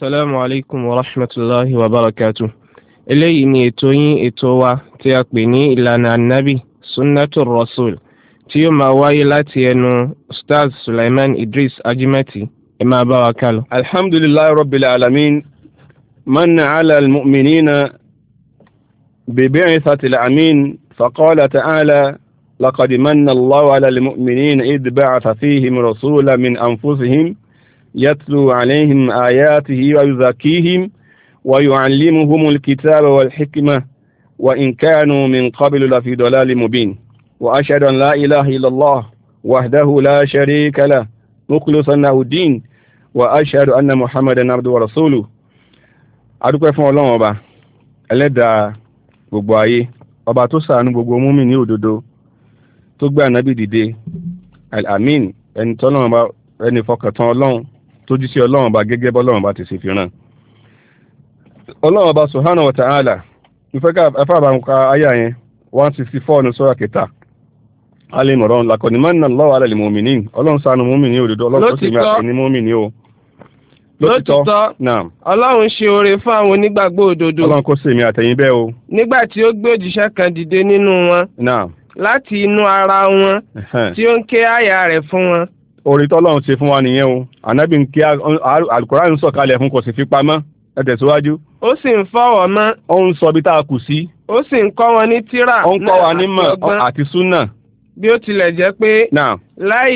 Assalamu alaikum wa rahmatullahi wa barakatuh. Eléyìí ni ètò yín ètò wa tí a pè ní ìlànà annabi sunnatul rasul tí ó máa wáyé láti ẹnu Ustaz Sulaiman Idris Ajimati. Ẹ máa bá wa kálọ. Alhamdulillahi rabbil alamin, manna ala al-mu'minina bi bi'thati al-amin, faqala ta'ala laqad manna Allahu ala al-mu'minina idh ba'atha fihim rasulan min anfusihim يتلو عليهم آياته ويزكيهم ويعلمهم الكتاب والحكمة وإن كانوا من قبل لفي ضلال مبين وأشهد أن لا إله إلا الله وحده لا شريك له مخلصا له الدين وأشهد أن محمدا عبده ورسوله. adúpẹ́ fún Ọlọ́run ọba ẹlẹ́dàá gbogbo ayé, ọba tó ṣàánú gbogbo mùmínì òdodo, tó gbé ànábì dìde al-amin, ẹni tọ́lọ́run ọba ẹni fọkàntán Ọlọ́run tó jí sí Ọlọ́run bá gẹ́gẹ́ bọ́lọ́run bá ti ṣe fi rán. Ọlọ́run bá subhanahu wa ta'ala ìfẹ́ ká ẹfà bá ń ka ayà yẹn 164 ní sura kẹta Al-Imran, laqad manna Allahu 'ala al-mu'minin. Ọlọ́run ṣàánú mùmínì òdodo, Ọlọ́run tó sì mí àti ní mùmínì o. Lótìtọ́ Ọlọ́run ṣe oore fún àwọn onígbàgbọ́ òdodo. Ọlọ́run kó ṣe mí àtẹ̀yin bẹ́ẹ̀ o. Nígbà tí ó gbé òjíṣẹ́ kan dìde nínú wọn láti inú ara wọn tí ó ń ké àyà rẹ̀ fún wọn. Orí tọ́lọ́run ṣe fún wa nìyẹn o. Ànábì ń kí Al-Qur'an ń sọ̀kalẹ̀ fún, kò sì fi pamọ́. Ẹ tẹ̀síwájú. Ó sì ń fọwọ́ mọ́. Ó ń sọ bí tá a kù sí. Ó sì ń kọ́ wọn ní tírà. Ó ń kọ́ wa nímọ̀ àti súnà. Bí ó tilẹ̀ jẹ́ pé láì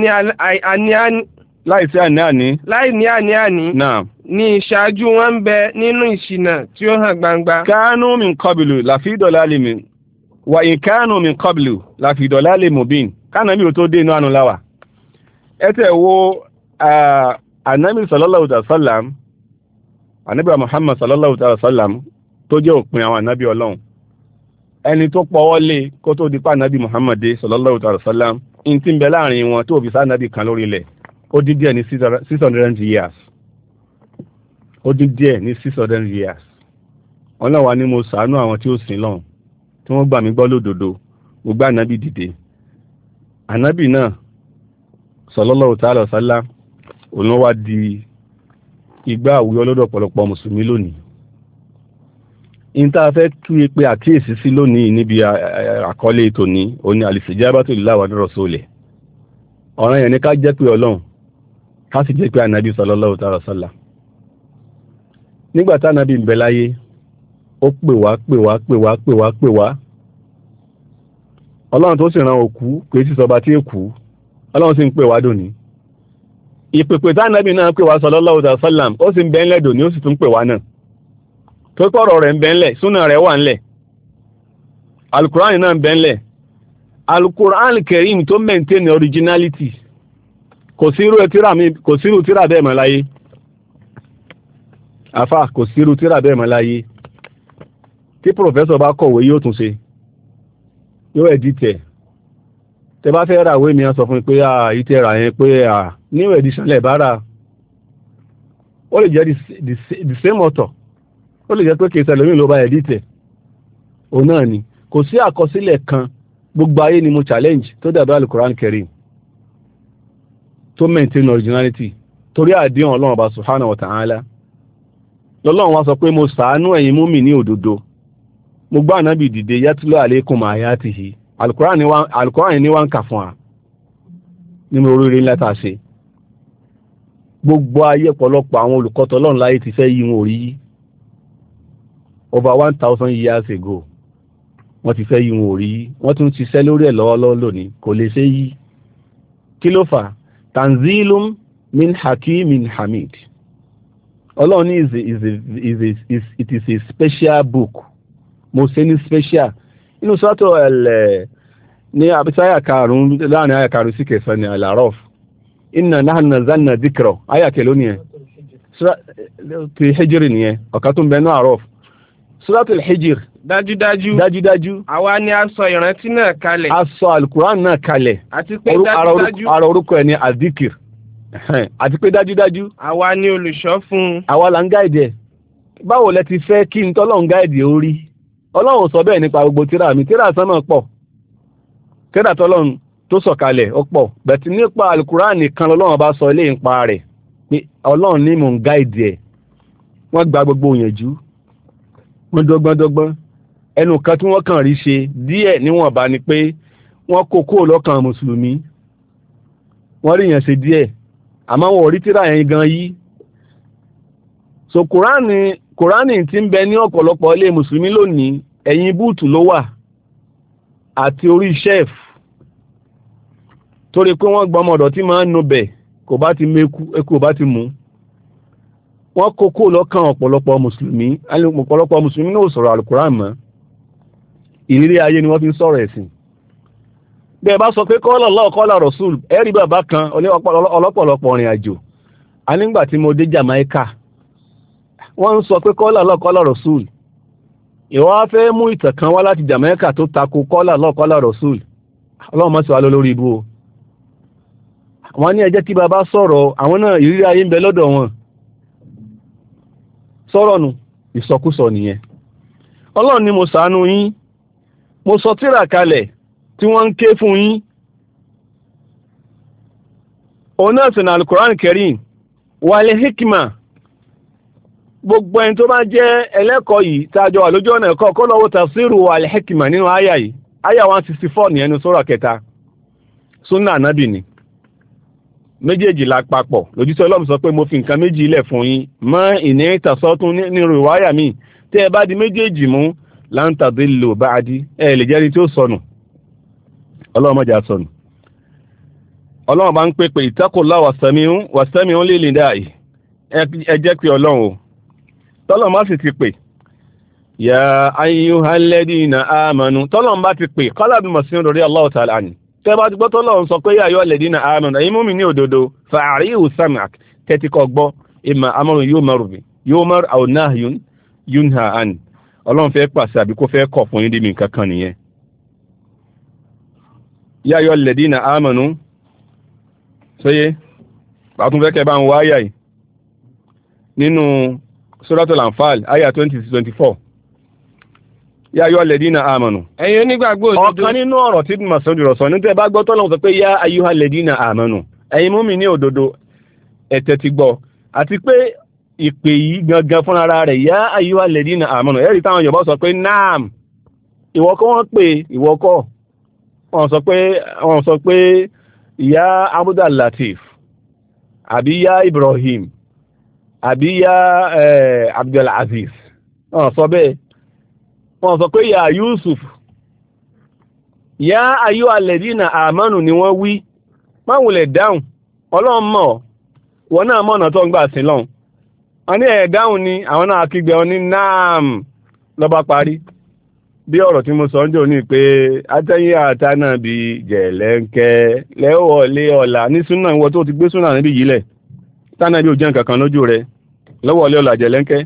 ní àní ní ìṣáájú wọn ń bẹ nínú ìṣìnà tí ó hàn gbangba. Kánú min qablu lafi dalalin mubin wa in kánú min qablu lafi dalalin mubin. Kánàbí ò tó dé inú àánú láwà. Ẹ̀tẹ̀ wo Ànábì sallallahu alaihi wasallam, Ànábì Muhammad sallallahu alaihi wasallam tó jẹ́ òpin àwọn ànábì Ọlọ́run. Ẹni tó pọ̀wọ́lé kó tó dípa Ànábì Muhammad sallallahu alaihi wasallam, in tí ń bẹ láàrin wọn tó fi sá ànábì kan lórí ilẹ̀, ó dín díẹ̀ ní 600 years. Ó dín díẹ̀ ní 600 years. Ọlọ́run wá ní mo ṣàánú àwọn tí ó sìn lọ́hùn, tí wọ́n gbà mí gbọ́ lódodo, mo gbé ànábì dìde. Ànábì náà sallallahu ta'ala sallam òun wá di igbá àwùyọ lọ́dọ̀ ọ̀pọ̀lọpọ̀ mùsùlùmí lónìí. In tá fẹ́ tú pé àkíyèsí sí lónìí níbi àkọlé ètò ní òní al-istijabatu lillahi wa lirrasuli. Ọ̀ràn yẹn ni ká jẹ́ pé Ọlọ́run, ká sì jẹ́ pé ànábì sallallahu ta'ala sallam. Nígbà tá ànábì ń bẹ láyé, ó pè wá. Ọlọ́run tó sì rán òkú pé sí sọba tí èkú, Ọlọ́run sì ń pè wá dòní. Ìpèpè tá ànábì náà pè wá sallallahu alaihi wasallam, ó sì ń bẹ ńlẹ̀ dòní, ó sì tún pè wá náà. Tó pọ̀rọ̀ rẹ̀ ń bẹ ńlẹ̀, súnà rẹ̀ wà ńlẹ̀. Al-Qur'an náà ń bẹ ńlẹ̀. Al-Qur'an al-Karim tó maintain originality. Kò sírú tírà bẹ́ẹ̀ mọ́ láyé. Àfà, kò sírú tírà bẹ́ẹ̀ mọ́ láyé. Tí professor bá kọ̀wé yóò tún ṣe. Yóò edit ẹ̀. Tẹ bá fẹ́ ra ìwé mi sọ fún pé ìtẹ́ ra yẹn pé new edition lẹ̀ bá rà. Ó lè jẹ́ the same author. Ó lè jẹ́ pé kìí ṣẹlẹ̀ ló bá edit ẹ̀. Òun náà ni. Kò sí àkọsílẹ̀ kan, gbogbo ayé ni mo challenge tó dàbí Al-Qur'an Karim tó maintain originality. Torí àdéhùn Ọlọ́run Ọba subhanahu wa ta'ala. Lọ́lọ́run wá sọ pé mo ṣàánú ẹ̀yin mùmínì òdodo. Mo gbé ànábì dìde yatlu alaykum ayatihi. Al-Qur'an ni wá ń kà fún wa nínú oríire ńlá tá a ṣe. Gbogbo ayé ọ̀pọ̀lọpọ̀ àwọn olùkọ́tọ̀ Ọlọ́run láyé ti fẹ́ yí wọn orí yí. Over 1000 years ago, wọ́n ti fẹ́ yí wọn orí yí. Wọ́n tún ti ṣiṣẹ́ lórí ẹ̀ lọ́wọ́lọ́wọ́ lónìí, kò lè ṣe yí. Kí ló fà? Tanzilum min hakimin hamid. Ọlọ́run ní it is a special book. Mo ṣe ní special. Inú sọ́tọ̀ ní àbísáyà karùn-ún láàrin àyà karùn-ún sí kẹsàn ní Al-A'raf. Inna nahnu nazzalna dhikra. Àyà kẹlò ní ẹ. Suratul Hijr ní ẹ. Ọ̀ká tó ń bẹ ní A'raf. Suratul Hijr. Dájúdájú. Àwa ni a sọ ìrántí náà kalẹ̀. A sọ Al-Qur'an náà kalẹ̀. Àti pé dájúdájú. Ara orúkọ ẹ ní Adh-Dhikr. Àti pé dájúdájú. Àwa ni olùṣọ́ fún. Àwa là ń gáìdì ẹ̀. Báwo lẹ ti fẹ́ kí n tọ́lọ́run gáìdì orí? Ọlọ́run sọ bẹ́ẹ̀ nípa gbogbo tírà mi. Tírà sánmà pọ̀. Tírà tọ́lọ́run tó sọ̀kalẹ̀ ó pọ̀. Bẹ̀tì nípa Al-Qur'an nìkan lọ́lọ́run bá sọ ilé ìpa rẹ̀. Ọlọ́run ní mò ń gáìdì ẹ̀. wọ́n gba gbogbo òyìnjú wọ́n dọ́gbọ́n ẹnu kan tí wọ́n kàn rí ṣe díẹ̀ níwọ̀nba ni pé wọ́n kó kúrò lọ́kàn mùsùlùmí wọ́n rí yẹn ṣe díẹ̀ àmọ́ wọn ò rí tírà yẹn gan yí. So kùránì tí ń bẹ ní ọ̀pọ̀lọpọ̀ ilé mùsùlùmí lónìí ẹ̀yìn búùtù ló wà àti orí shelf torí pé wọ́n gbọmọ ọ̀dọ̀ tí máa ń nu bẹ̀ kò bá ti méku eku ò bá ti mú wọ́n kókó lọ́kàn ọ̀pọ̀lọpọ̀ mùsùlùmí náà sọ̀rọ̀ àlùkùránì mọ́ ìrírí ayé ni wọ́n fi ń sọ̀rọ̀ ẹ̀sìn. bẹ́ẹ̀ bá sọ pé kọ́lá Allah kọ́lá Rasul ẹ̀rí bàbá kan ọlọ́pọ̀lọpọ̀ rìn àjò a nígbà tí mo dé Jamaica wọ́n ń sọ pé kọ́lá Allah kọ́lá Rasul ìwọ́n á fẹ́ mú ìtàn kan wá láti Jamaica tó tako kọ́lá Allah kọ́lá Rasul ọlọ́run mọ́ sí wa lórí ibú o. wọ́n ní ẹ jẹ́ kí bàbá sọ̀rọ̀ àwọn náà ìrírí ayé ń bẹ lọ́dọ̀ wọn sọ̀rọ̀ nù ìsọkúsọ nìyẹn. ọlọ́run ni mo ṣàánú yín mo sọ tírà kalẹ̀ tí wọ́n ń ké fún yín òun náà sì ní Al-Qur'an Karim wal hikma gbogbo ẹni tó bá jẹ́ ẹlẹ́kọ̀ọ́ yìí tàjọ wà lójú ọ̀nà ẹ̀kọ́ kó lọ wo tafsiru wal hikma nínú àyà yìí àyà 164 ní ẹnu sura kẹta súnà ànábì ni méjèèjì lápapọ̀ lójútọ́ Ọlọ́run sọ pé mo fi nǹkan méjì ilẹ̀ fún yín mọ́ ìní ìtàsọ́tún nínú ìwáyà mi tẹ́ ẹ bá di méjèèjì mú lan tadillu ba'di ẹ lè jẹ́rí tí ó sọnù Ọlọ́run má jẹ́ sọnù. Ọlọ́run bá ń pè pé ittaqullaha wastami'u lil nida'i ẹ jẹ́ pé Ọlọ́run o tọ́lọ́run bá sì ti pè ya ayyuhal ladina amanu tọ́lọ́run bá ti pè qala Ibn Mas'ud radiyallahu ta'ala anhu tẹ́ bá ti gbọ́ tọ́lọ́run sọ pé ya ayyuhal ladina amanu ẹ̀yin mùmínì òdodo fa'arihu sam'ak tẹ́tí kọ́ gbọ́ imma amrun yu'mar aw nahyun yunha an Ọlọ́run fẹ́ pàṣẹ àbí kó fẹ́ kọ̀ fún yín dé mi nǹkan kan nìyẹn. Ya ayyuhal ladina amanu sóyé bàtún fẹ́ kẹ́ bá ń wá àyà yìí nínú Suratul Anfal àyà 20-24 ya ayyuhal ladina amanu ẹ̀yin onígbàgbọ́ òdodo ọ̀kan nínú ọ̀rọ̀ tí Mas'ud sọ ní tẹ́ bá gbọ́ tọ́lọ́run sọ pé ya ayyuhal ladina amanu ẹ̀yin mùmínì òdodo ẹ tẹ́tí gbọ́ àti pé ìpè yìí gangan fún ara rẹ̀ ya ayyuhal ladina amanu ẹ̀rí táwọn Yorùbá sọ pé naam ìwọ kọ́ wọ́n pè ìwọ kọ́ wọ́n sọ pé ya Abdul Latif àbí ya Ibrahim àbí ya Abdul Aziz wọ́n sọ bẹ́ẹ̀ wọ́n sọ pé ya Yusuf ya ayyuhal ladina amanu ni wọ́n wí máwùlẹ̀ dáhùn Ọlọ́run mọ̀ wọ́n náà mọ̀nà tó ń gbà sí lọ́hùn wọ́n ní dáhùn ni àwọn náà kígbe wọn ní naam lọ́ba parí bí ọ̀rọ̀ tí mo sọ ń jò ní pé atẹ́yìn àtànà bí jẹ̀lẹ́ńkẹ́ lẹ́wọ̀lé ọ̀la ní súnà ìwọ tó ti gbé súnà níbi yìí lẹ̀ tánà bí ò jẹ́ nǹkan kan lójú rẹ̀ lọ́wọ́lé ọ̀la jẹ̀lẹ́ńkẹ́.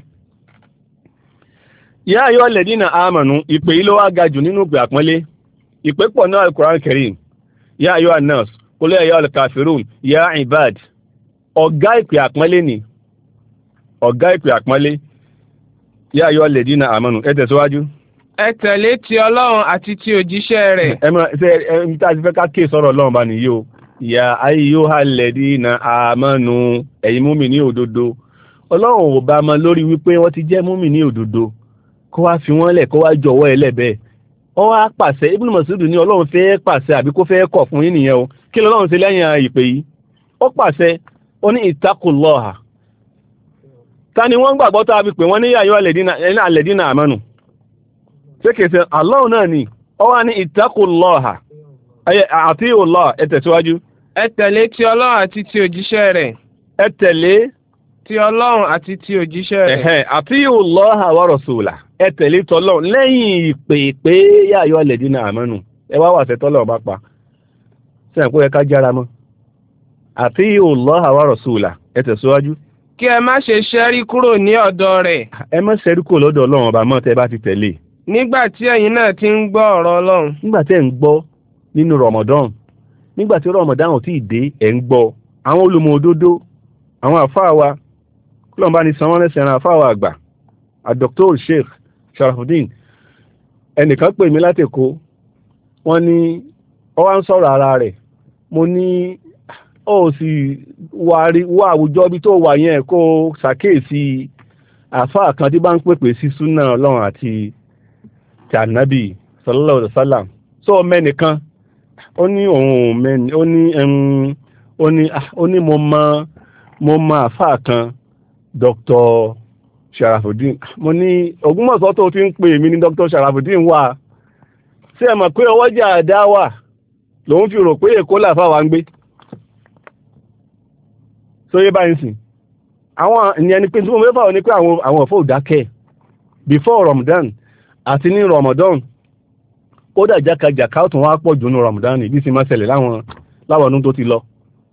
ya ayyuhal ladina amanu ìpè yìí ló wá ga jù nínú ìpè àpọ́nlé ìpè pọ̀ náà Al-Qur'an Karim ya ayyuhan nas qul ya ayyuhal kafirun ya ibad ọ̀gá ìpè àpọ́nlé ni ọ̀gá ìpè àpọ́nlé ya ayyuhal ladina amanu ẹ tẹ̀síwájú. ẹ tẹ̀lé ti Ọlọ́run àti ti òjíṣẹ́ rẹ̀. ẹmí tá a ti fẹ́ ká kéè sọ̀rọ̀ Ọlọ́run bá nìyí o ya ayyuhal ladina amanu ẹ̀yin mùmínì òdodo Ọlọ́run ò bá mọ lórí wípé wọ́n ti jẹ́ mùmínì òdodo kó wá fi wọ́n lẹ̀ kó wá jọ̀wọ́ ẹ lẹ́bẹ̀ẹ́ ó wá pàṣẹ Ibn Mas'ud ní Ọlọ́run fẹ́ pàṣẹ àbí kó fẹ́ kọ̀ fún yín nìyẹn o kí lọ́lọ́run ṣe lẹ́yìn ìpè yìí ó pàṣẹ ó ní ittaqullaha ta ni wọ́n gbàgbọ́ tá a fi pè wọ́n ní ya ayyuhal ladina amanu ṣé kìí ṣe Allah náà ni ó wá ní ittaqullaha àti Allah ẹ tẹ̀síwájú. ẹ tẹ̀lé ti Ọlọ́run àti ti òjíṣẹ́ rẹ̀. ẹ tẹ̀lé ti Ọlọ́run àti ti òjíṣẹ́ rẹ̀. àti Allah wa rasulahu ẹ tẹ̀lé tọ́lọ́run lẹ́yìn ìpè pé ya ayyuhal ladina amanu ẹ wá wàṣẹ tọ́lọ́run bá pa sẹ́yìn kó yẹ ká jára mọ́ àti Allah wa rasulahu ẹ tẹ̀síwájú. kí ẹ má ṣe ṣẹ́rí kúrò ní ọ̀dọ̀ rẹ̀. ẹ má ṣẹ́rí kúrò lọ́dọ̀ Ọlọ́run ọba mọ́ tẹ́ bá ti tẹ̀lé nígbà tí ẹ̀yin náà ti ń gbọ́ ọ̀rọ̀ Ọlọ́run. nígbà tí ẹ̀ ń gbọ́ nínú Ramadan nígbà tí Ramadan ò tí ì dé ẹ̀ ń gbọ́ àwọn olùmọ̀ òdodo àwọn àfáà wa kúlọ̀mbá ni sanwó lẹ́sẹ̀ràn àfáà wa àgbà Dr. Sheikh Sharafuddin ẹnìkan pè mí láti Èkó wọ́n ní ó wá ń sọ̀rọ̀ ara rẹ̀ mo ní ó sì wà àwùjọ bí tó wà yẹn kó ṣàkíyèsí àfáà kan tí bá ń pèpè sí súnà ọlọ́run àti tànàbì sallallahu alaihi wasallam so mẹ́nìkan ó ní òun mẹ́ni ó ní mo mọ àfáà kan Dr. Sharafuddin mo ní Ògbómọ̀ṣọ́ tó ti ń pè mí ní Dr. Sharafuddin wà sí ẹ mọ̀ pé ọwọ́jà àdá wà lòun fi rò pé Èkó làfáà wa ń gbé so yé báyìí sìn àwọn ìyẹn ni pé tí mo fẹ́ fà ní pé àwọn ọ̀fọ́ òdákẹ́ before Ramadan àti ní Ramadan kódà jákàjàká ó tún wá pọ̀ jù ní Ramadan ní bí sì máa ṣẹlẹ̀ láwọn ọdún tó ti lọ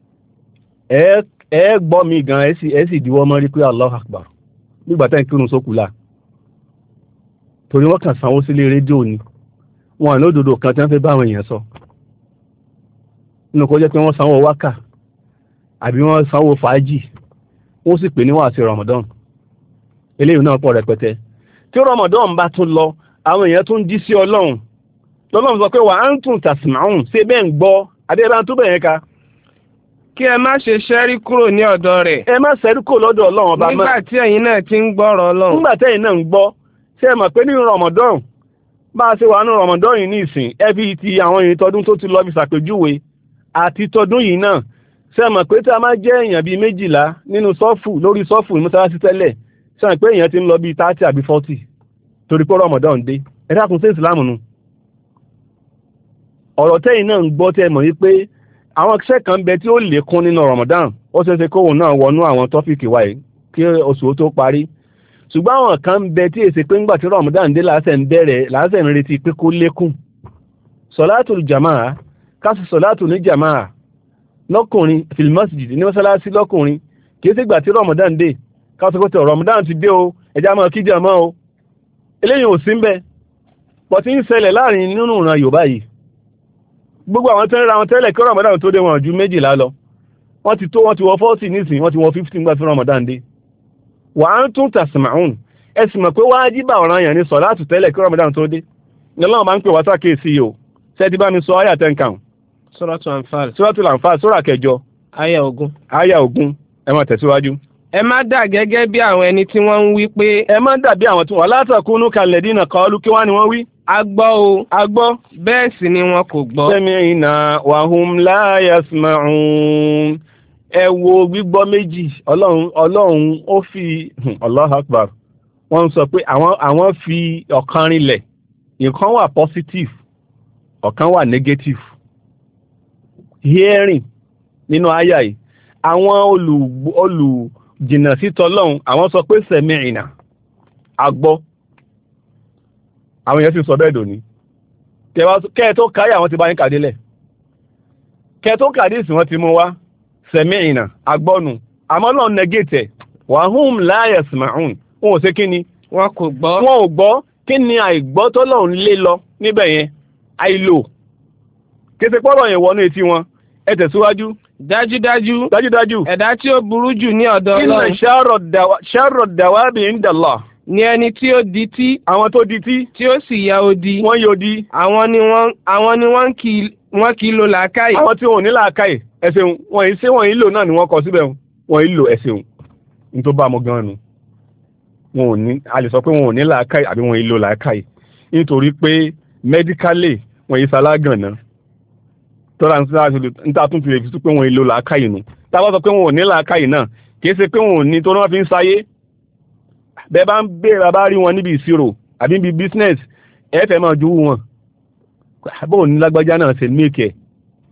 ẹ gbọ́ mi gan ẹ sì diwọ́ mọ́ rí pé Allahu Akbar nígbà tẹ́ ń kírun sókùlà torí wọ́n kàn sanwó sílé rédíò ni wọn àná òdòdó kan tí wọ́n fẹ́ bá àwọn èèyàn sọ nínú kó jẹ́ pé wọ́n sanwó wákà àbí wọ́n sanwó fàájì wọ́n sì pè ní wàásí Ramadan eléyìí náà pọ̀ rẹpẹtẹ tí Ramadan bá tún lọ àwọn èèyàn tún jí sí Ọlọ́run lọ́lọ́run sọ pé wà á ń tún tasma'un ṣé bẹ́ẹ̀ ń gbọ́ adébá tó bẹ̀yẹn ka kí ẹ má ṣe ṣẹ́rí kúrò ní ọ̀dọ̀ rẹ̀ ẹ má ṣẹ́rí kúrò lọ́dọ̀ Ọlọ́run ọba mọ́ nígbà tí ẹ̀yin náà ti ń gbọ́rọ̀ Ọlọ́run nígbà tí ẹ̀yin náà ń gbọ́ ṣé ẹ mọ̀ pé ní Ramadan bá a ṣe wà ní Ramadan yìí ní ìsìn ẹ fi ti àwọn èyí tọdún tó ti lọ bí ṣàpèjúwe àti tọdún yìí náà ṣé ẹ mọ̀ pé tí a máa jẹ́ èèyàn bíi 12 nínú sọ́ọ̀fù lórí sọ́ọ̀fù ní mọ́sálásí tẹ́lẹ̀ ṣé ẹ mọ̀ pé èèyàn ti ń lọ bíi 30 àbí 40 torí pé Ramadan dé ẹ dákun sí ìsìlámù nu ọ̀rọ̀ tẹ́yìn náà ń gbọ́ tẹ́ mọ̀ wípé àwọn iṣẹ́ kan bẹ tí ó lékún nínú Ramadan ó ṣeéṣe kóhùn náà wọnú àwọn tọ́fíìkì wa yìí kí oṣù tó parí ṣùgbọ́n àwọn kan ń bẹ tí èsì pé ńgbà tí Ramadan dé láṣẹ ń retí pé kó lékún sọ̀látù jàmáà kásì sọ̀látù ní jàmáà lọ́kùnrin fil masjid ní mọ́sálásí lọ́kùnrin kìí sí ìgbà tí Ramadan dé kásì pé tọ̀ Ramadan ti dé o ẹjá máa kí jàmáà o eléyìí ò sí ń bẹ pọ̀ tí ń ṣẹlẹ̀ láàrin nínú ìran Yorùbá yìí gbogbo àwọn tẹ́lẹ̀ ra wọn tẹ́lẹ̀ kí Ramadan tó dé wọn ju 12 lọ wọ́n ti wọ 40 nísìn wọ́n ti wọ 15 gbà tí Ramadan dé wà á ń tún tasma'un ẹ sì mọ̀ pé wájíbà ọ̀ranyàn ní sọ̀látù tẹ́lẹ̀ kí Ramadan tó dé ní Ọlọ́run máa ń pè wá sákèésí yìí o ṣé ti bá mi sọ àyà 10 kan Suratul Anfal sura 8 àyà 20 ẹ máa tẹ̀síwájú. ẹ má dà gẹ́gẹ́ bí àwọn ẹni tí wọ́n ń wí pé ẹ má dàbí àwọn tí wọ́n látàkúnú kalladina qalu kí wá ni wọ́n wí. a gbọ́ bẹ́ẹ̀ sì ni wọn kò gbọ́. sami'na wa hum la yasma'un ẹ wo gbígbọ́ méjì ọlọ́run ó fi Allahu Akbar wọ́n sọ pé àwọn fi ọ̀kan rinlẹ̀ nǹkan wà positive ọ̀kan wà negative hearing nínú àyà yìí àwọn olùjìnà sí tọlọ́run àwọn sọ pé sami'na agbọ́ àwọn èèyàn sì sọ bẹ́ẹ̀ dòní kẹ́ẹ̀ tó káyà àwọn ti bá yín kàdélẹ̀ kẹ́ẹ̀ tó kàdé ìsìn wọn ti mú wá sami'na agbọ́nu àmọ́ lọ́n negate wa hum la yasma'un wọn ò ṣe kí ni wọn kò gbọ́ wọn ò gbọ́ kí ni àìgbọ́ tọ́lọ́run lé lọ níbẹ̀ yẹn àìlò kése pọ́rọ̀ yẹn wọnú etí wọn ẹ tẹ̀síwájú. dájúdájú ẹ̀dá tí ó burú jù ní ọ̀dọ̀ Ọlọ́run inna sharra dawabi inda Allah ni ẹni tí ó di tí àwọn tó di tí ó sì ya odi wọ́n yóò di àwọn ni wọ́n kì í lo làákàyè. àwọn tí wọn ò ní làákàyè ẹ̀sìn wọn yìí ṣé wọn yìí lò náà ni wọ́n kọ síbẹ̀ wọn yìí lò ẹ̀sìn ní tó bá mọ gan nu wọn ò ní a lè sọ pé wọn ò ní làákàyè àbí wọn yìí lò làákàyè nítorí pé medically wọn yìí ṣalágàn náà tọ́lá níta tún fi lè fi tú pé wọn yìí lò làákàyè nù tá a bá sọ pé wọn ò ní làákàyè náà kìí ṣe pé wọn ò ní tó náà fi ń sáyé bẹ́ẹ̀ bá ń béèrè bá rí wọn níbi ìṣirò àbí níbi business ẹ fẹ́ máa jowú wọn bóun ní lágbájá náà ṣe méèkì ẹ̀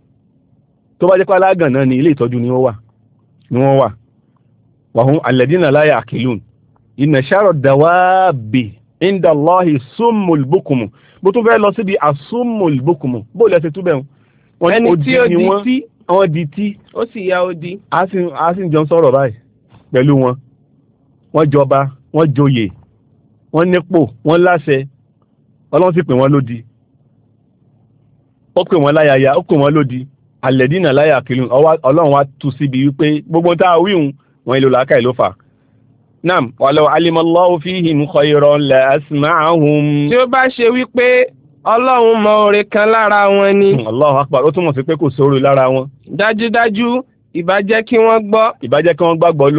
tó bá jẹ́ pé alágàn náà ni ilé ìtọ́jú ni wọ́n wà wàhún alladina la ya'qilun inna sharra dawabi inda Allahi summul bukumu bó tún fẹ́ lọ síbi asúmmul bukumu bó lẹ́sẹ̀ túbẹ̀ wọn ẹni tí ó di tí àwọn di tí ó sì ya odi a sì jọ sọ̀rọ̀ báyìí pẹ̀lú wọn wọ́n jọba wọ́n joyè wọ́n nípò wọ́n láṣẹ ọlọ́run sì pè wọ́n lódi ó pè wọ́n láyàyà ó pè wọ́n lódi alẹ́dínà láyà kìlún ọlọ́run wá tú síbi wípé gbogbo tá a wíhun wọn ìlò làákàyè ló fà nam walaw alimallahu fihim khayran la asma'ahum. tí ó bá ṣe wípé ọlọ́run mọ oore kan lára wọn ni. Allahu akbar ó túmọ̀ sí pé kò sóore lára wọn. dájúdájú ìbá jẹ́ kí wọ́n gbọ́. ìbá jẹ́ kí wọ́n gbàgbọ́ lò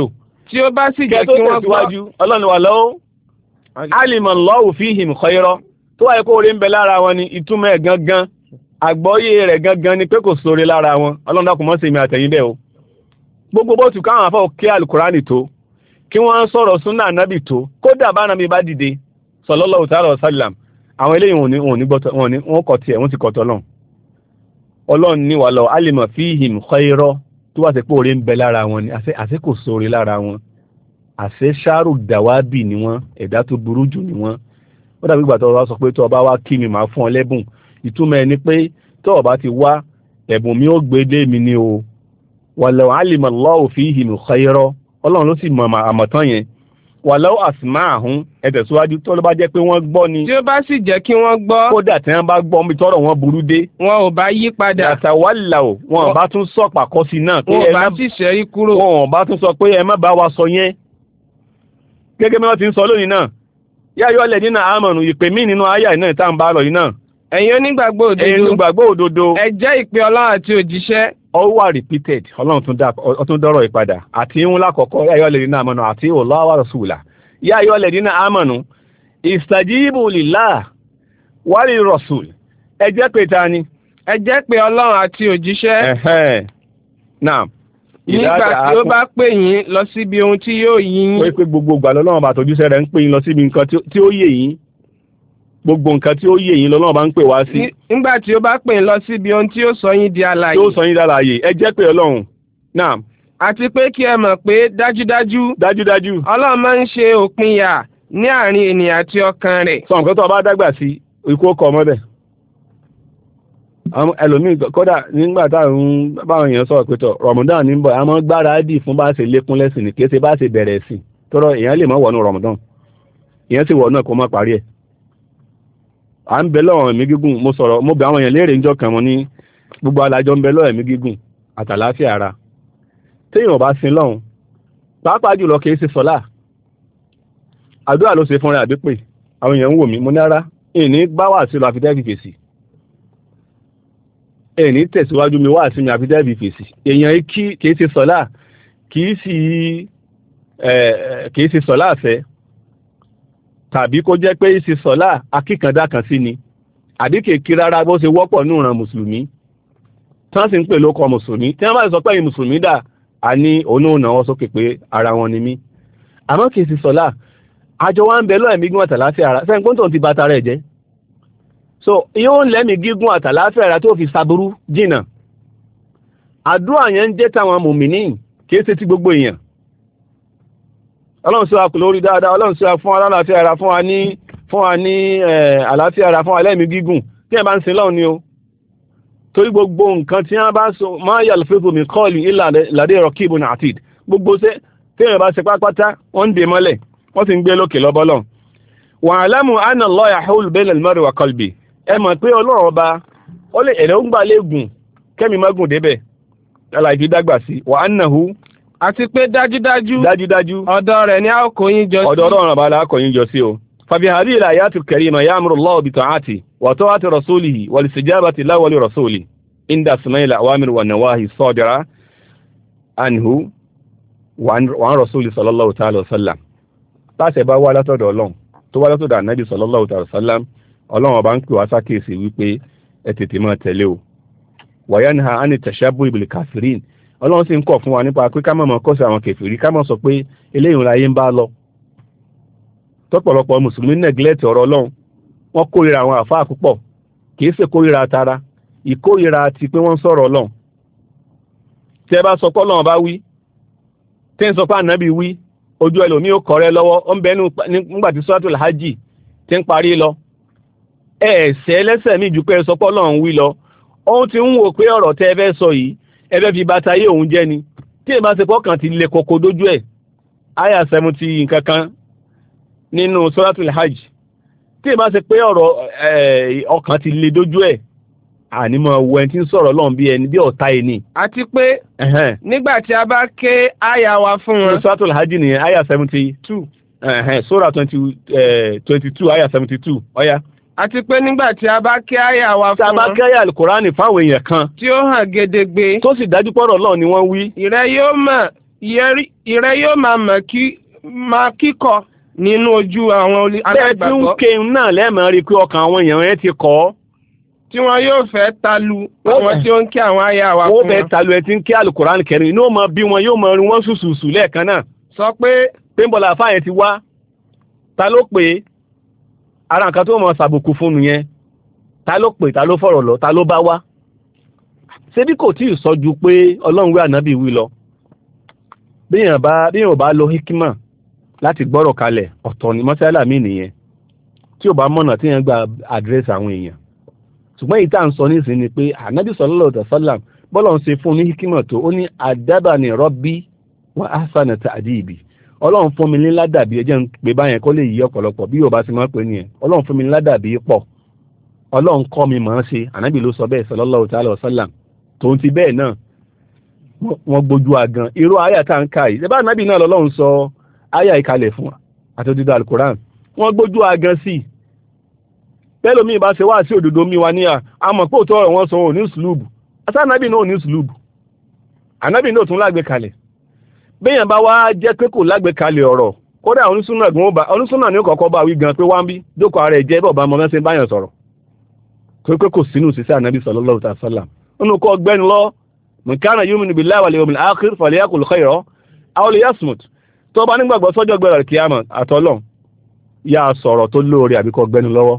tí ó bá sì jẹ́ kí wọ́n gbọ́ ọlọ́run wà lọ́wọ́ alima Allahu fihim khayra tó wáyé kó orí ń bẹ lára wọn ni ìtumọ̀ ẹ̀ gangan àgbọ́yé rẹ̀ gangan ni pé kò sóre lára wọn ọlọ́run dákun mọ́ sí mi àtẹ̀yìn bẹ́ẹ̀ o gbogbo bó tù káwọn afọ́ kí alukurani tó kí wọ́n sọ̀rọ̀ súnà ànábì tó kódà bá nàbí bá dìde sallallahu ta'ala wa sallam àwọn eléyìí wọn kọ̀ tiẹ̀ wọ́n ti kọ̀ tọ́lọ́n ọlọ́run ní wà lọ alima fihim khayra tó wá sí pé orí ń bẹ lára wọn ni àṣẹ kò sóre lára wọn àṣẹ ṣáàrù dàwábì ni wọ́n ẹ̀dá tó burú jù ni wọ́n ó dàbí ìgbà tó wá sọ pé tó bá wá kí mi máa fún ọ lẹ́bùn ìtumọ̀ ẹni pé tó bá ti wá ẹ̀bùn mi ó gbé dé mi ni o walaw alima Allahu fihim khayra ọlọ́run ló sì mọ̀ àmọ̀tán yẹn walaw asma'ahum ẹ̀tẹ̀síwájú tó ló bá jẹ́ pé wọ́n gbọ́ ni tí ó bá sì jẹ́ kí wọ́n gbọ́ kódà tí wọ́n bá gbọ́ mi tọ́rọ̀ wọn burú dé wọn ò bá yí padà yatawallaw wọn bá tún sọ pàkọ́ sí náà pé wọn bá sì ṣẹ́rí kúrò wọn bá tún sọ pé ẹ má bá wa sọ yẹn gẹ́gẹ́ bí wọ́n ti ń sọ lónìí náà yá yọ lẹ̀ nínú àmọ̀nù ìpè mí nínú àyà náà tá à ń bá lọ yìí náà ẹ̀yin onígbàgbọ́ òdodo ẹ jẹ́ ìpè ọlọ́run àti òjíṣẹ́ ó wà repeated ọlọ́run tún dọ́rọ̀ ìpadà àti ìhun lákọ̀ọ́kọ́ yá yọ lẹ̀ nínú àmọ̀nù àti Allah wa rasula yá yọ lẹ̀ nínú àmọ̀nù istajibu lillah wa li rasul ẹ jẹ́ pé ta ni ẹ jẹ́ pé ọlọ́run àti òjíṣẹ́ náà nígbà tí ó bá pè yín lọ síbi ohun tí yóò yé yín. wọ́n pé gbogbo ìgbà lọ́lọ́run bá tòjúṣe rẹ̀ ń pè yín lọ síbi nǹkan tí ó yé yín gbogbo nǹkan tí ó yé yín lọ́lọ́run bá ń pè wá sí. nígbà tí ó bá pè yín lọ síbi ohun tí ó sọ yín di alààyè. tí ó sọ yín di alààyè ẹ jẹ́ pé ọlọ́run náà. àti pé kí ẹ mọ̀ pé dájúdájú ọlọ́run máa ń ṣe òpinya ní àárín ènìyàn àti ọkàn rẹ̀. sọ nǹkan tó bá dàgbà sí ikú ọkọ̀ ọmọ bẹ̀ ẹlòmíì kódà nígbà táwọn báwọn èèyàn sọ̀rọ̀ pẹ̀tọ̀ Ramadan ní bọ̀ àmọ́ gbáradì fún bá ṣe lékún lẹ́sìn ní kéèṣe bá ṣe bẹ̀rẹ̀ sí tọ́rọ èèyàn lè má wọnú Ramadan èèyàn sì wọ̀ náà kó má parí ẹ̀ à ń bẹ lọ́wọ́ ẹ̀mí gígùn mo bẹ àwọn èèyàn léèrè ńjọ́ kan mo ní gbogbo alájọ ń bẹ lọ́wọ́ ẹ̀mí gígùn àtàláfíà ara téèyàn bá sin lọ́hùn pàápàá jùlọ kìí ṣe sọ́lá àdúrà ló ṣe fúnra àbí pé àwọn èèyàn ń wò mí mo ní ara ìní bá wà sí lọ àfitẹ́ẹ̀kì fèsì ẹni tẹ̀síwájú mi wá sí mi àfitẹ́ẹ̀kì fèsì èèyàn kìí ṣe sọ́lá kìí ṣe sọ́lá àfẹ́ tàbí kó jẹ́ pé ṣe sọ́lá akíkandá kan sí ni àbí kèkí rárá bó ṣe wọ́pọ̀ ní ìran mùsùlùmí tán sì ń pè lókọ mùsùlùmí tí wọ́n bá sọ pé mùsùlùmí dà á ní onóònà wọn sókè pé ara wọn ni mí àmọ́ kìí ṣe sọ́lá àjọ wa ń bẹ lọ́ẹ̀mí gígùn àtàláfíà ara sẹ́yìn kó tó ti bàtà rẹ̀ jẹ́ so yóò lẹ́mí gígùn àtàláfíà ara tó fi saburú jìnà àdúrà yẹn ń jẹ́ táwọn mùmínì kìí ṣe ti gbogbo èèyàn ọlọ́run sí wa kò lórí dáadáa ọlọ́run sí wa fún aláàfíà ara fún wa ní àlàáfíà ara fún alẹ́mí gígùn tí ẹ bá ń sin lọ́run ni o torí gbogbo nǹkan tí wọ́n bá sọ máa yà lọ́fẹ́fò mi kọ́ọ̀lì ilà ládé rọ̀kìbùn àtìd gbogbo tí ẹ bá ṣe pápátá wọ́n ń dè mọ́lẹ̀ wọ́n sì ń gbé lókè lọ́bọ́lọ́ wà alámù anna Allah yahulu bayna al-mar'i wa qalbi ẹ mọ̀ pé ọlọ́run ọba ó lè ẹ̀rọ ń gbà lẹ́gùn kẹ́mi mọ́gùn débẹ̀ yálà ìfi dágbà sí wà annahu àti pé dájúdájú ọ̀dọ̀ rẹ̀ ni a kò yín jọ sí ọ̀dọ̀ ọlọ́run ọba la kò yín jọ sí o fabi hadhihi al-ayatil karima ya'muru Allahu bi ta'ati wa ta'ati rasulihi wal istijabati lahu wa li rasulihi inda asma'il awamir wa nawahi sadira anhu wa an rasuli sallallahu ta'ala wa sallam láṣẹ bá wá látọ̀dọ̀ ọlọ́run tó wá látọ̀dọ̀ ànábì sallallahu ta'ala sallam ọlọ́run ọba ń pè wá sákèsì wípé ẹ tètè máa tẹ̀lé o wa yanha ani tashabbuh bil kafirin ọlọ́run sì ń kọ̀ fún wa nípa pé ká má máa kọ́sí àwọn kèfèrí ká má sọ pé eléyìí láyé ń bá lọ tọ́pọ̀lọpọ̀ mùsùlùmí neglect ọ̀rọ̀ ọlọ́run wọ́n kórìíra àwọn àfáà púpọ̀ kìí ṣe kórìíra tara ìkórìíra ti pé wọ́n sọ̀rọ̀ ọlọ́run tí ẹ bá sọ pé ọlọ́run bá wí tí ń sọ pé ànábì wí ojú ẹlòmí ó kọ̀rẹ́ lọ́wọ́ ó ń bẹ nígbàtí suratul hajj tí ń parí lọ ẹ̀ẹ̀sẹ̀ lẹ́sẹ̀ mí ju pé sọ pé ọlọ́run wí lọ ohun tí ń wò pé ọ̀rọ̀ tẹ́ fẹ́ sọ yìí ẹbẹ́ fi bàtà yé òun jẹ́ ni tí èbá ṣe pọ́kàn ti lè kòkó dójú ẹ̀ àyà 70 nǹkan kan nínú suratul hajj tí èbá ṣe pé ọ̀rọ̀ ọkàn ti lè dójú ẹ̀ ànímọ̀ wo ẹni tí ń sọ̀rọ̀ lọ́n bí ẹni bí ọ̀tá ẹni. àti pé nígbà tí a bá ké àyà wa fún wọn. suratul hajj nìyẹn àyà 72 sura 22 àyà 72 ọ̀yá. àti pé nígbà tí a bá ké àyà wa fún wọn. tí a bá ké àyà alukurani fáwọn èèyàn kan. tí ó hàn gedegbe. tó sì dájú pọ̀rọ̀ lọ́ọ̀ ni wọ́n wí. ìrẹ yóò mọ̀ ìrẹ yóò máa kíkọ nínú ojú àwọn aláìgbàgbọ́. bẹ́ẹ̀ tí ń ké náà lẹ́ẹ̀mọ́ rí pé ọkàn àwọn èèyàn yẹn ti kọ́. tí wọn yóò fẹ́ talu àwọn tí ó ń kí àwọn àyà wa fún wọn. wọ́n fẹ́ talu ẹ tí ń kí Al-Qur'an Karim inú ọmọ bí wọn yóò mọ rí wọn sùsùsù lẹ́ẹ̀kan náà. sọ pé pínbọ̀lá fáyẹn ti wá ta ló pè é ara nǹkan tó mọ̀ sàbùkù fún un yẹn ta ló pè ta ló fọ̀rọ̀ lọ ta ló bá wá. ṣé bí kò tí ì sọ ju pé Ọlọ́run wí ànábì wí lọ bíyàn bá lo hikima láti gbọ́rọ̀ kalẹ̀ ọ̀tọ̀ ni mọ́sálà mí nìyẹn tí ò bá mọ̀nà tí yẹn gba àdírẹ́sì àwọn èèyàn. ṣùgbọ́n èyí tá à ń sọ nísìn ni pé ànábì sallallahu alaihi wasallam bọ́lọ̀ ń ṣe fún ní hikima tó ó ní adabani rabbi wa ahsana ta'dibi. Ọlọ́run fún mi ní ládàbí ẹjẹ́ ń pè báyẹn kó lè yí ọ̀pọ̀lọpọ̀ bí yóò bá ti máa pè nìyẹn. Ọlọ́run fún mi ní ládàbí pọ̀ Ọlọ́run kọ́ mi mọ̀ ọ́n ṣe ànábì ló sọ bẹ́ẹ̀ sallallahu ta'ala wasallam tó ń ti bẹ́ẹ̀ náà wọ́n gbójú agan irú àyà tá ń ka yìí ẹbá ànábì náà lọ́lọ́run sọ àyà ìkalẹ̀ fún àti òdìdó Al-Qur'an wọ́n gbójú agan sí pẹ́lòmí bá ṣe wá sí òdòdó mi wa ní àmọ̀ pé òtọ́ ọ̀rọ̀ wọn sọ òní sùlùbù àti ànábì náà òní sùlùbù ànábì náà tún lágbé kalẹ̀ béèyàn bá wá jẹ́ pé kò lágbé kalẹ̀ ọ̀rọ̀ kódà onísúnà ní kọ̀ọ̀kọ́ bá wí gan pé wá ń bí jókòó ara ẹ̀ jẹ́ bọ̀ bá mọ mẹ́sẹ̀ báyàn sọ̀rọ̀ pé kò sínú sísẹ́ ànábì sallallahu ta'ala sallam nínú kọ́ gbẹ́ni lọ mùkánà yu'minu billahi wal yawmil akhir falyaqul khayran aw liyasmut tó bá nígbàgbọ́ sọ́jọ́ gbẹ̀rẹ̀ kíyámà àtọ́lọ́ yá sọ̀rọ̀ tó lóore àbíkọ́ gbẹ́ni lọ́wọ́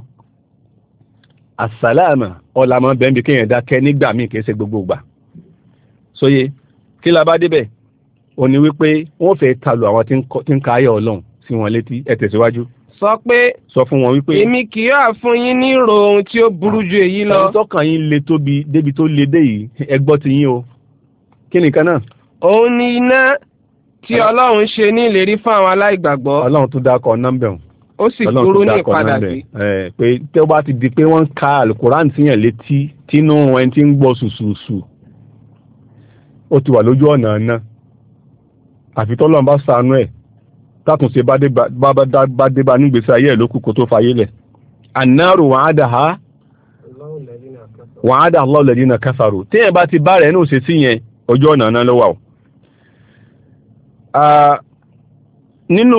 àsàlámà ọ̀làmọ́ bẹ́ẹ̀bí kéèyàn dákẹ́ nígbà míì kìí ṣe gbogbo ìgbà sóye kí la bá débẹ̀ ó ní wípé wọ́n fẹ́ talu àwọn tí ń ka ayọ̀ Ọlọ́run sí wọn létí ẹ tẹ̀síwájú sọ fún wọn wípé èmi kì yóò fún yín ní ìrò ohun tí ó burú ju èyí lọ. ẹni tọ́kàn yín le tóbi débi tó le dé yìí ẹ gbọ́ ti yín o kí nìkan náà. òun ni iná tí Ọlọ́run ṣe ní ìlérí fún àwọn aláìgbàgbọ́. Ọlọ́run tún dákọ̀ nọ́mbẹ̀ ó sì kúrú ní ìpadà sí. pé tí ó bá ti di pé wọ́n ń ka Al-Qur'an síyàn létí tínú ẹni tí ń gbọ́ sùsùsù ó ti wà lójú ọ̀nà náà àfi tọ́lọ́run bá ṣàánú ẹ̀ tátúnṣe bá débá nígbèsí ayé ẹ̀ lókù kó tó fayé lẹ̀. An-naru wa'adaha Allahu alladhina kafaru tí ẹ̀ bá ti bá rẹ̀ ní òṣè sí yẹn ojú ọ̀nà náà ló wà ó. Nínú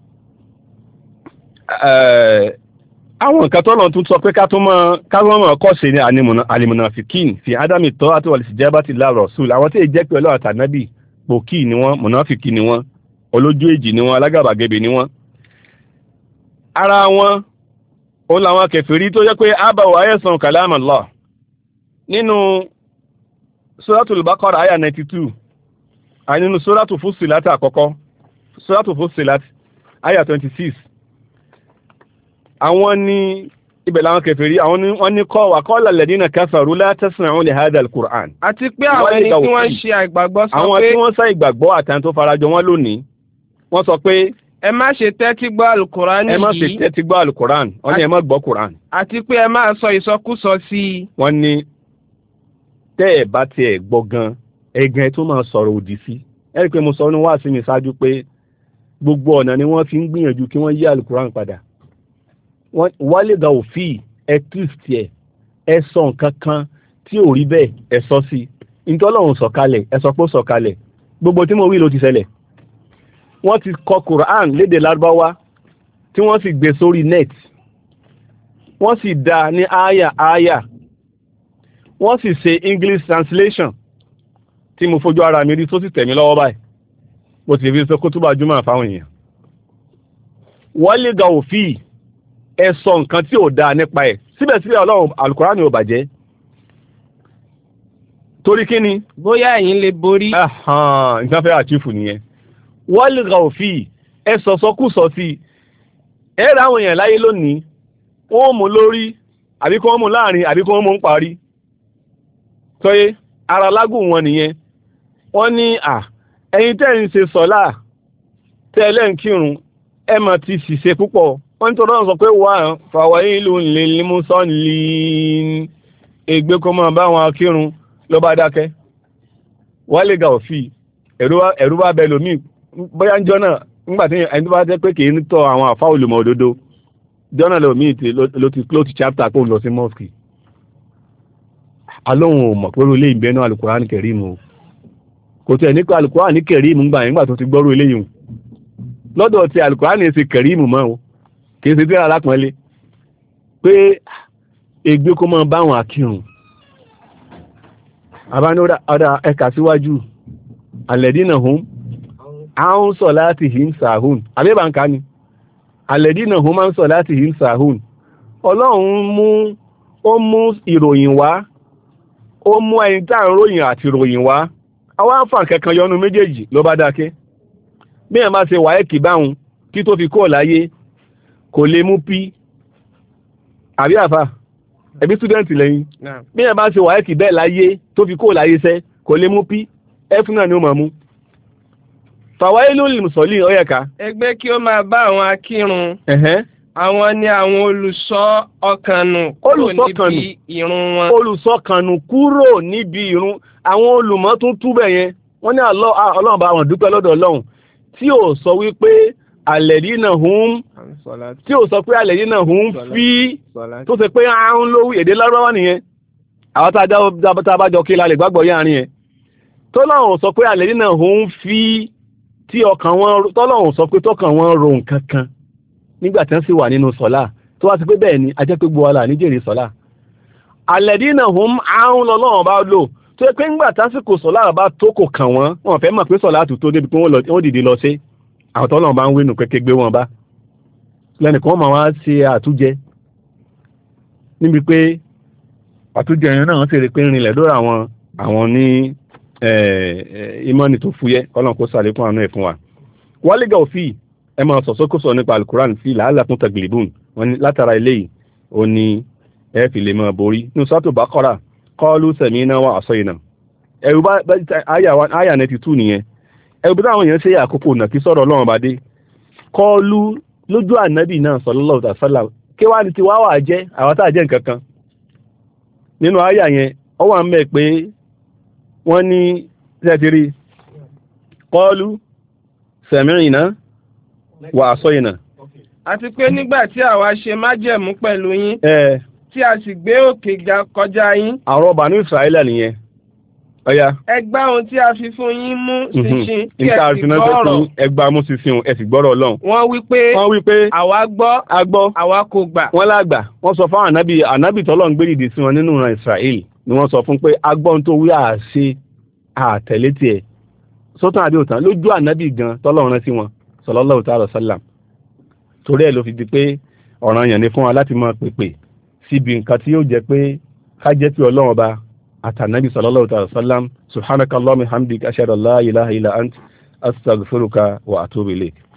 àwọn nǹkan tọ́lọ̀ tún sọ pé káwọn mọ̀ kọ́ṣe ní al-munafiqin fi adami ta'ati wal istijabati lir rasul àwọn tí èyí jẹ́ pé Ọlọ́run àtànábì pòkì ni wọ́n mùnáfìkì ni wọ́n olójú èjì ni wọ́n alágàbàgebè ni wọ́n. ara wọn ó làwọn kèfèrí tó jẹ́ pé ábàwọ̀ ayẹ́sàn kalam Allah nínú suratul Baqara àyà 92 àti nínú suratul Fussilat àkọ́kọ́ suratul Fussilat àyà 26 àwọn ní ibẹ̀ làwọn kèfèrí wọ́n ní kọ́ wà qala alladhina kafaru la tasma'u li hadha al-Qur'an. àti pé àwọn ẹni tí wọ́n ṣe àìgbàgbọ́ sọ pé àwọn tí wọ́n sá ìgbàgbọ́ àtàn tó farajọ wọn lónìí wọ́n sọ pé ẹ má ṣe tẹ́tí gbọ́ Al-Qur'an yìí ẹ má ṣe tẹ́tí gbọ́ Al-Qur'an wọ́n ní ẹ má gbọ́ Qur'an. àti pé ẹ má sọ ìsọkúsọ sí i. wọ́n ní tẹ́ ẹ̀ bá tiẹ̀ gbọ́ gan ẹ̀gàn ẹ̀ tó máa sọ̀rọ̀ òdì sí. ẹ rí i pé mo sọ ní wáàsí mi ṣáájú pé gbogbo ọ̀nà ni wọ́n fi ń gbìyànjú kí wọ́n yí Al-Qur'an padà. wálé ga òfin ẹ twist ẹ sọ nǹkan kan tí ò rí bẹ́ẹ̀ ẹ sọ sí i ntọ́lọ́run sọ̀kalẹ̀ ẹ sọ pé ó sọ̀kalẹ̀ gbogbo tí mo wí ló ti ṣẹlẹ̀. wọ́n ti kọ Quran lédè Lárúbáwá tí wọ́n sì gbé sórí net wọ́n sì dá ní àyà wọ́n sì ṣe English translation tí mo fojú ara mi rí tó sì tẹ̀mí lọ́wọ́ báyìí mo sì fi sọ kútúbà jùmọ̀ fáwọn èèyàn. wọ́n lè ga òfin ẹ sọ nǹkan tí ò dáa nípa ẹ̀ síbẹ̀síbẹ̀ Ọlọ́run Al-Qur'an ni ò bàjẹ́ torí kí ni. bóyá ẹ̀yin lè borí. nǹkan fẹ́ àchífù nìyẹn. wọ́n lè ga òfin ẹ sọ̀sọ́kùsọ sí i ẹ ra àwọn èèyàn láyé lónìí wọ́n mú lórí àbí kí wọ́n mú láàrin àbí kí wọ́n mú ń parí. sọye ara lágùn wọn nìyẹn. wọ́n ní ẹ̀yin tẹ́ ń ṣe sọ́lá tẹ́ ẹ lẹ́ǹ kírun ẹ mà ti ṣìṣe púpọ̀. wọ́n tó rọrùn sọ pé wà fawailun lil musallin ègbé kó máa bá wọn kírun ló bá dákẹ́. wọ́n lè ga òfin ẹ̀rú bá bẹ lómi bóyá ń jọ́nà nígbàtí ẹni tó bá jẹ́ pé kìí tọ́ àwọn àfá olùmọ̀ òdodo jọ́nà lómi ló ti close chapter kó lọ sí mosque. alóhun ò mọ̀ pé ilé ìbẹ́nú Al-Qur'an Karim o kò tẹ̀ nípa alùkùránì ní kẹ̀rímù gbà yẹn gbà tó ti gbọ́rú eléyìí lọ́dọ̀ ti alùkùránì ṣe kẹ̀rímù mọ́ o kìí ṣe tíra alápọ̀nlé pé ègbé kó máa báwọn akírun àbánúdà ọ̀dà ẹ̀ka síwájú alẹ́dínà hum àwọn sọ láti him sahun àbẹ́bàǹkà ni alẹ́dínà hum máa ń sọ láti him sahun ọlọ́run ó mú ìròyìn wá ó mú ẹni tá à ń ròyìn àti ìròyìn wá àwọn àǹfààní kankan yọnu méjèèjì ló bá dákẹ́ bí ẹ̀ máa ṣe wáyẹ̀kì báhùn kí tó fi kó láyé kò lè mú pí àbí àfà ẹbí stúdẹ̀ntì lẹ́yìn bí ẹ̀ bá ṣe wáyẹ̀kì bẹ́ẹ̀ láyé tó fi kó láyé sẹ́ kò lè mú pí f náà ni ó máa mú fàwáyé ló lè mùsọ̀lì ọ̀yẹ̀ká. ẹgbẹ́ kí ó máa bá àwọn akírun àwọn ni àwọn olùṣọ́ ọkànnù kúrò níbi ìrun wọn. olùṣọ́kànnù kúrò níbi ìrun àwọn olùmọ̀ tún túbẹ̀ yẹn wọ́n ní ọlọ́run bá wọn dúpẹ́ lọ́dọ̀ ọlọ́run tí ò sọ wípé alladina hum tí ò sọ pé alladina hum fi tó ṣe pé àrùn lówí èdè lárúbáwá nìyẹn àwọn tá a bá jọ kí lálẹ́ gbàgbọ́ yáàrin yẹn tọ́lọ́run sọ pé alladina hum fi tí ọkàn wọn tọ́lọ́run sọ pé tọ́kàn wọn ro nǹkan kan nígbà tí wọ́n sì wà nínú sọ́lá tó wá sí pé bẹ́ẹ̀ ni a jẹ́ pé gbọ́ wàhálà níjèrè sọ́lá alladina hum àrùn lọ́lọ́run bá lò tó yẹ pé ńgbà tásìkò sọ́lá bá tó kò kàn wọ́n fẹ́ mọ̀ pé sọ́lá tó débi pé wọ́n dìde lọ sí àwọn tọ́lọ́run bá ń wénu kékeré gbé wọn bá lẹ́nìkan máa wá ṣe àtújẹ níbi pé àtújẹ yẹn náà ṣe rí pé rinlẹ̀ lórí àwọn ní ìmọ̀ni tó fúyẹ́ ọlọ́run kó sàlékún àánú ẹ̀ fún wa wálé gà òfin ẹ máa sọ̀sọ́kùsọ nípa alukuran fi làálàkún taglibun wọn ni látara eléyìí ó ní ẹ fi lè máa borí ní sọ́tò Baqara qalu sami'na wa asayna ẹ̀rù bá àyà 92 nìyẹn ẹ̀rù bí táwọn èèyàn ṣe àkókò náà kí sọ̀rọ̀ ọlọ́run bá dé qalu lójú ànábì náà sallallahu alaihi wasallam kí wá ní ti wá wà jẹ́ àwọn tá a jẹ́ nǹkan kan nínú àyà yẹn ó wà ń mẹ́ pé wọ́n ní tẹ́tìrí qalu sami'na wà asayna àti pé nígbà tí àwa ṣe májẹ̀mú pẹ̀lú yín tí a sì gbé òkè ga kọjá yín. àwọn Banu Israila nìyẹn ọ̀yá. ẹgbà ohun tí a fi fún yín mú ṣinṣin kí ẹ sì gbọ́rọ̀. ẹgbà mú ṣinṣin ẹ sì gbọ́rọ̀ Ọlọ́run. wọ́n wí pé àwa gbọ́ àwa kò gbà. wọ́n lágbà wọ́n sọ fún ànábì tọ́lọ́run gbé dìde sí wọn nínú ìran Israel ni wọ́n sọ fún pé agbọ́n tó wí àṣe àtẹ̀lé tiẹ̀ sọ́tàn àbí òtàn lójú ànábì gan tọ́lọ́run rán sí wọn sallallahu ta'ala sallam torí ẹ̀ ló fi di pé ọ̀ranyàn ni fún wa láti máa pèpè síbi nǹkan tí yóò jẹ́ pé ká jẹ́ pé Ọlọ́run ọba àtànábì sallallahu ta'ala sallam subhanakallahumma hamdika ashhadu an la ilaha illa ant astaghfiruka wa atubu ilayk.